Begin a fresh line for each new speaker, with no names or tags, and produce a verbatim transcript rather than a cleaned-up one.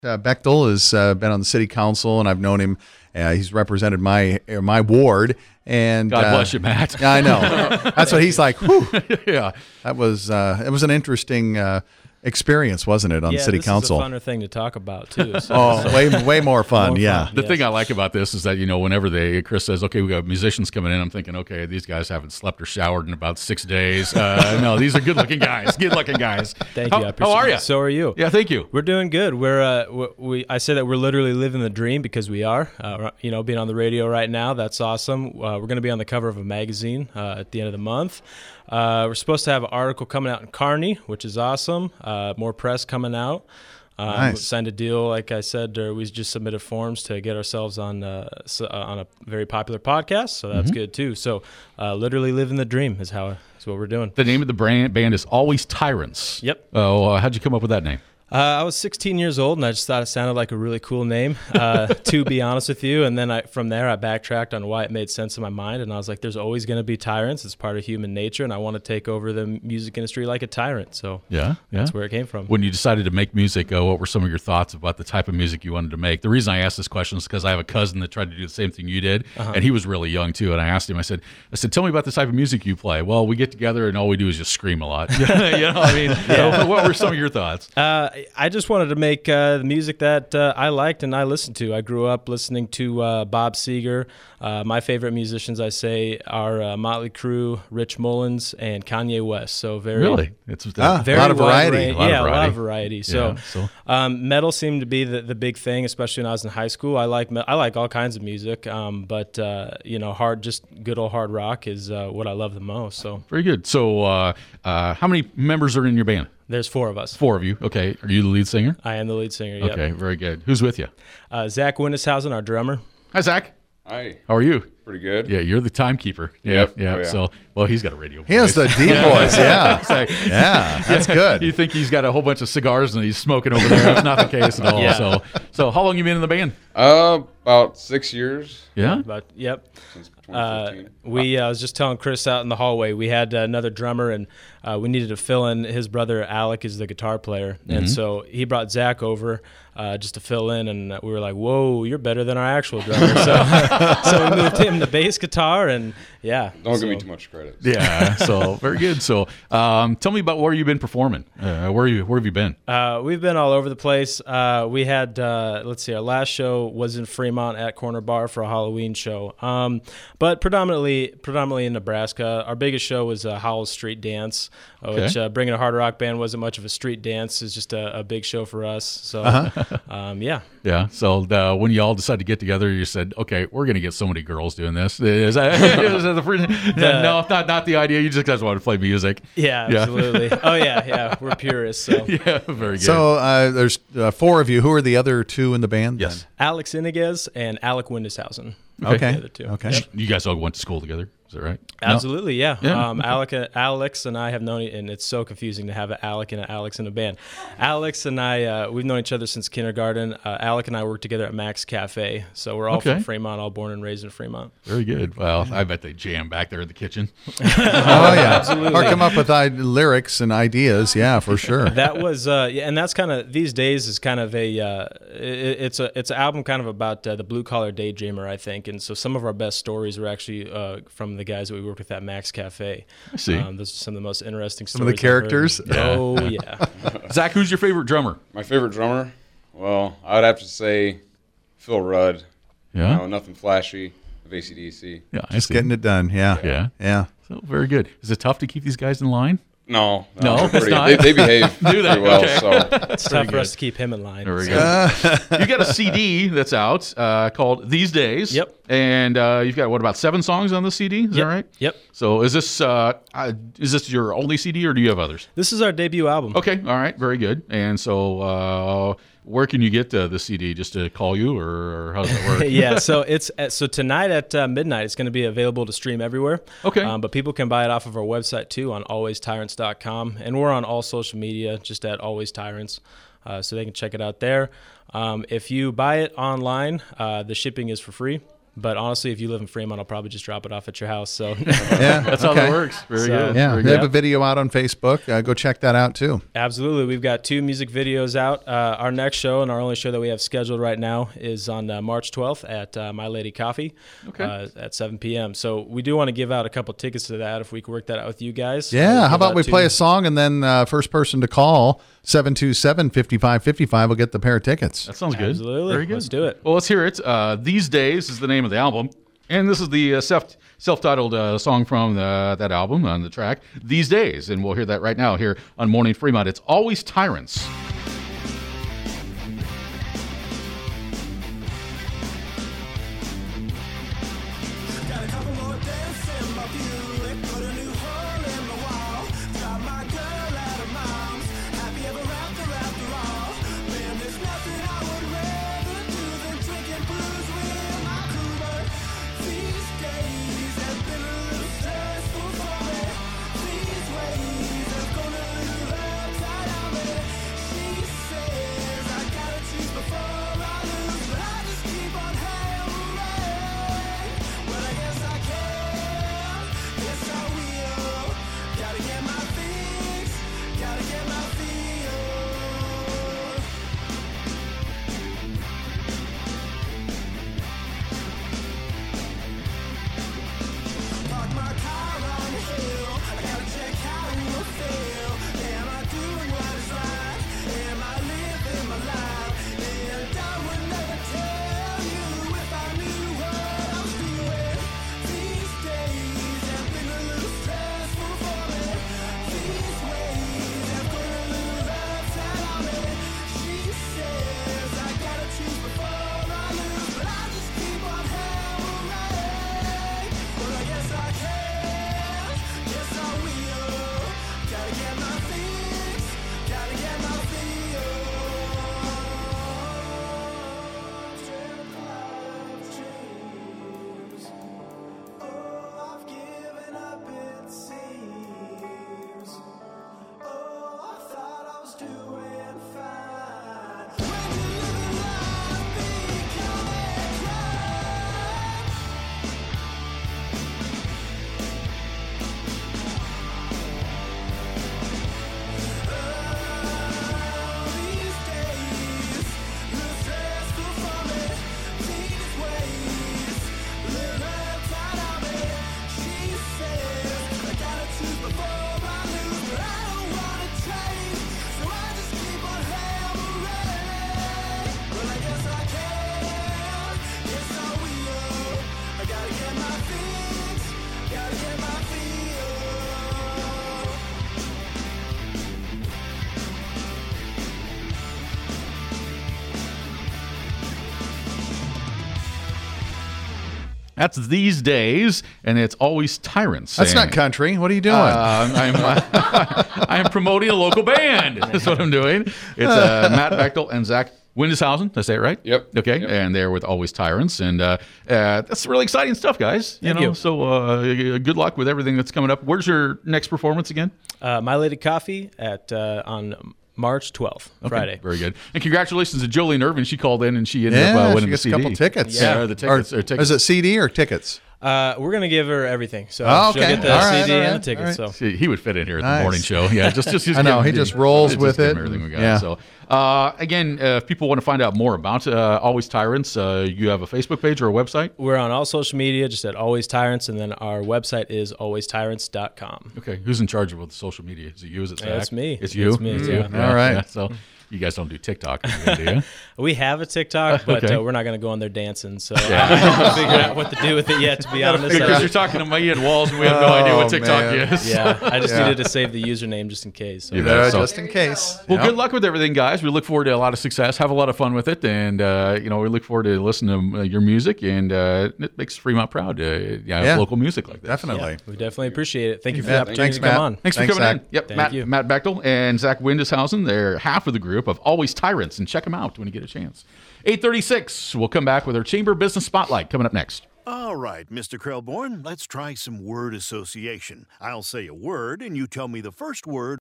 Uh, Bechtel has uh, been on the city council, and I've known him. Uh, he's represented my uh, my ward. And
God
uh,
bless you, Matt.
I know. That's what he's like. Whew.
Yeah,
that was uh, it was an interesting uh, experience, wasn't it, on
yeah,
city
this
council?
is a funner thing to talk about too. So,
oh,
so.
way way more fun.
More
yeah.
fun.
The
yes.
thing I like about this is that, you know, whenever they Chris says, okay, we got musicians coming in, I'm thinking, okay, these guys haven't slept or showered in about six days. Uh, no, these are good looking guys. Good looking guys.
Thank
how,
you. I appreciate
how are
it.
you?
So are you?
Yeah, thank you.
We're doing good. We're uh, we. I say that we're literally living the dream because we are. Uh, you know, being on the radio right now, that's awesome. Uh, we're going to be on the cover of a magazine uh, at the end of the month. Uh, we're supposed to have an article coming out in Kearney, which is awesome. Uh, more press coming out. Um,
Nice.
Signed a deal, like I said, or we just submitted forms to get ourselves on uh, so, uh, on a very popular podcast, so that's
Mm-hmm.
good too. So, uh, literally living the dream is how is what we're doing.
The name of the brand, band is Always Tyrants.
Yep.
Oh, uh, how'd you come up with that name?
Uh, I was sixteen years old, and I just thought it sounded like a really cool name, uh, to be honest with you. And then I, from there, I backtracked on why it made sense in my mind, and I was like, there's always going to be tyrants. It's part of human nature, and I want to take over the music industry like a tyrant. So
Yeah, yeah.
that's where it came from.
When you decided to make music, uh, what were some of your thoughts about the type of music you wanted to make? The reason I asked this question is because I have a cousin that tried to do the same thing you did,
Uh-huh.
and he was really young too. And I asked him, I said, I said, tell me about the type of music you play. Well, we get together and all we do is just scream a lot. you know, I mean, so what were some of your thoughts?
Uh, I just wanted to make uh, the music that uh, I liked and I listened to. I grew up listening to uh, Bob Seger. Uh, my favorite musicians, I say, are uh, Motley Crue, Rich Mullins, and Kanye West. So very,
Really? It's
Ah,
very
a lot of
wide
variety.
range-
A lot of
yeah, a lot
variety.
of variety. So,
Yeah, so-
Um, metal seemed to be the, the big thing, especially when I was in high school. I like me- I like all kinds of music, um, but uh, you know, hard, just good old hard rock is uh, what I love the most. So
Very good. So, uh, uh, how many members are in your band?
there's four of us.
Four of you. Okay. Are you the lead singer?
I am the lead singer. Yep.
Okay. Very good. Who's with you?
Uh, Zach Windishausen, our drummer.
Hi, Zach.
Hi,
How are you?
pretty good.
Yeah, you're the timekeeper. Yeah,
Yep.
yeah.
Oh, yeah.
So, well, he's got a radio.
He has
voice.
the deep voice. Yeah.
It's like-
Yeah. That's good.
You think he's got a whole bunch of cigars and he's smoking over there? That's not the case at all.
Yeah.
So, so how long you been in the band?
Uh, about six years
Yeah.
But yep.
since
Uh,
twenty fifteen.
we uh, I was just telling Chris out in the hallway. We had uh, another drummer, and uh, we needed to fill in. His brother Alec is the guitar player, and so he brought Zach over uh, just to fill in. And we were like, "Whoa, you're better than our actual drummer!" So, so we moved him to bass guitar, and yeah.
Don't
so,
give me too much credit.
Yeah. So very good. So, um, tell me about where you've been performing. Uh, where you Where have you been?
Uh, we've been all over the place. Uh, we had, uh, let's see, our last show was in Fremont at Corner Bar for a Halloween show, um, but predominantly predominantly in Nebraska. Our biggest show was uh, Howell's Street Dance, uh,
Okay.
which uh, bringing a hard rock band wasn't much of a street dance. It's just a, a big show for us. So, um, yeah.
Yeah. So uh, when you all decided to get together, you said, "Okay, we're going to get so many girls doing this." Is that, is that the first, no, not not the idea. You just guys want to play music.
Yeah,
Yeah.
absolutely. Oh, yeah, yeah. We're purists. So.
Yeah. Very good.
So uh, there's uh, four of you. Who are the other two in the band?
yes.
Alex Iniguez and Alec Windishausen.
then? Okay.
The other two.
Okay.
Yep.
You guys all went to school together. Is that right?
Absolutely, yeah.
Yeah,
Um, Alec, Alex and I have known, and it's so confusing to have an Alec and an Alex in a band. Alex and I, uh, we've known each other since kindergarten. Uh, Alec and I work together at Max Cafe, so we're all
Okay.
from Fremont, all born and raised in Fremont.
Very good. Well, I bet they jam back there in the kitchen.
Oh yeah. Absolutely. Or come up with I- lyrics and ideas. Yeah, for sure.
That was, uh, yeah, and that's kind of these days is kind of a, uh, it, it's a, it's an album kind of about uh, the blue collar daydreamer, I think, and so some of our best stories were actually uh, from the guys that we worked with at Max Cafe.
I see.
Um, those are some of the most interesting
Some of the
stories I've heard.
characters?
Oh yeah.
Zach, who's your favorite drummer?
My favorite drummer? Well, I would have to say Phil Rudd.
Yeah.
You know, nothing flashy of A C D C.
Yeah. I
Just
see.
getting it done. Yeah.
Yeah.
Yeah.
So very good. Is it tough to keep these guys in line?
No,
No,
they're
it's
pretty-
not.
They, they behave
Do they?
pretty well.
Okay.
So
It's tough for us to keep him in line.
Very
so.
good. You got a C D that's out uh, called These Days.
Yep.
And uh, you've got what about seven songs on the C D? Is
Yep.
that right?
Yep.
So is this uh, uh, is this your only C D or do you have others?
This is our debut album.
Okay. All right. Very good. And so uh, where can you get uh, the C D? Just to call you, or, or how does that work?
Yeah, so it's uh, so tonight at uh, midnight it's going to be available to stream everywhere.
Okay.
Um, but people can buy it off of our website too on always tyrants dot com, and we're on all social media just at Always Tyrants, uh, so they can check it out there. Um, if you buy it online, uh, the shipping is for free. But honestly, if you live in Fremont, I'll probably just drop it off at your house. So
Yeah,
That's how
okay.
that works. Very
So-
good.
Yeah,
Very
they
good.
have a video out on Facebook. Uh, go check that out too.
absolutely, we've got two music videos out. Uh, our next show and our only show that we have scheduled right now is on uh, March twelfth at uh, My Lady Coffee
Okay.
uh, at seven p.m. So we do want to give out a couple tickets to that if we can work that out with you guys.
Yeah,
Uh,
how
give
about
out
we
two-
play a song and then uh, first person to call seven two seven, five five five five will get the pair of tickets.
That sounds good.
Absolutely.
Very good.
Let's do it.
Well, let's hear it. Uh, These Days is the name of the album. And this is the uh, self, self-titled uh, song from the, that album on the track, These Days. And we'll hear that right now here on Morning Fremont. It's Always Tyrants.
Got a couple more dents in my Buick, put a new hole in my wall. Got my girl out of mom's, happy ever after after all. Man, there's nothing I would rather do than drinking booze with my crew. But these days have been a little stressful for me. These ways have gone a little upside on me. She says I gotta choose before I lose, but I just keep on hammering. Well, I guess I can, yes I will. Gotta get my fix, gotta get my feel. Park my car on the hill, I gotta check how it will feel. Am I doing what is right? Am I living my life? And I would never tell you if I knew what I was doing. These days have been a little stressful for me. These ways have gone a little upside on me. She says I gotta choose before I lose, but I just keep on hammering. Well, I guess I can, yes I will. Gotta get my fix, gotta get my feel. Strip club dreams. Oh, I've given up, it seems. Oh, I thought I was doing fine. When you live life becoming crime. These days, little stressful for me. These ways, little upside on me. She says I gotta choose before I lose, but I don't wanna change, so I just keep on hammering. Well, I guess I can, yes I will. I gotta get my fix, gotta get my feel.
That's These Days, and it's Always Tyrants.
That's
And,
not country. What are you doing?
Uh, I'm, uh, I'm promoting a local band. That's what I'm doing. It's uh, Matt Bechtel and Zach Windeshausen. Did I say it right?
Yep.
Okay.
Yep.
And they're with Always Tyrants. And uh, uh, that's really exciting stuff, guys. You
Thank
know,
you.
so uh, good luck with everything that's coming up. Where's your next performance again?
Uh, My Lady Coffee at uh, on March twelfth,
Okay,
Friday.
Very good. And congratulations to Jolene Irvin. She called in and she ended
yeah,
up uh,
she
winning the
gets
C
a
D.
couple tickets.
Yeah, or the tickets.
Or,
Or tickets.
Is it C D or tickets?
Uh, we're gonna give her everything, so
Oh,
she'll
okay.
get the
All right,
C D
all
and
right,
the tickets.
all right.
So
See, he would fit in here at
Nice.
the morning show. Yeah, just just, just
I know,
give
he
him-
just rolls
just
with
give him
it.
Everything we got.
Yeah.
So uh, again, uh, if people want to find out more about uh, Always Tyrants, uh, you have a Facebook page or a website.
we're on all social media, just at Always Tyrants, and then our website is always tyrants dot com.
Okay, who's in charge of the social media? Is it you? Is it Zach?
Yeah, it's me.
It's you.
It's me,
It's
yeah.
you.
All right.
So you guys don't do TikTok, do you?
We have a TikTok, but
Okay.
uh, we're not gonna go on there dancing. So I haven't figured out what to do with it yet. To be honest,
Because
I-
you're talking to me and Walls, and we have no idea what
Oh,
TikTok
man.
is.
yeah, I just
Yeah.
needed to save the username just in case. So.
You
Uh,
So-
just in case.
Well,
Yep.
good luck with everything, guys. We look forward to a lot of success. Have a lot of fun with it, and uh, you know we look forward to listening to uh, your music, and uh, it makes Fremont proud to uh, yeah, have
Yeah.
local music like that.
Definitely.
We definitely appreciate it. Thank you for
Yeah,
the opportunity
thanks,
to come
Matt.
on.
Thanks,
Thanks,
for coming
Zach.
in. Yep,
Thank
Matt,
you.
Matt Bechtel and Zach Windeshausen. They're half of the group of Always Tyrants, and check them out when you get a chance. eight thirty-six, we'll come back with our Chamber Business Spotlight coming up next.
All right, Mister Krelborn, let's try some word association. I'll say a word, and you tell me the first word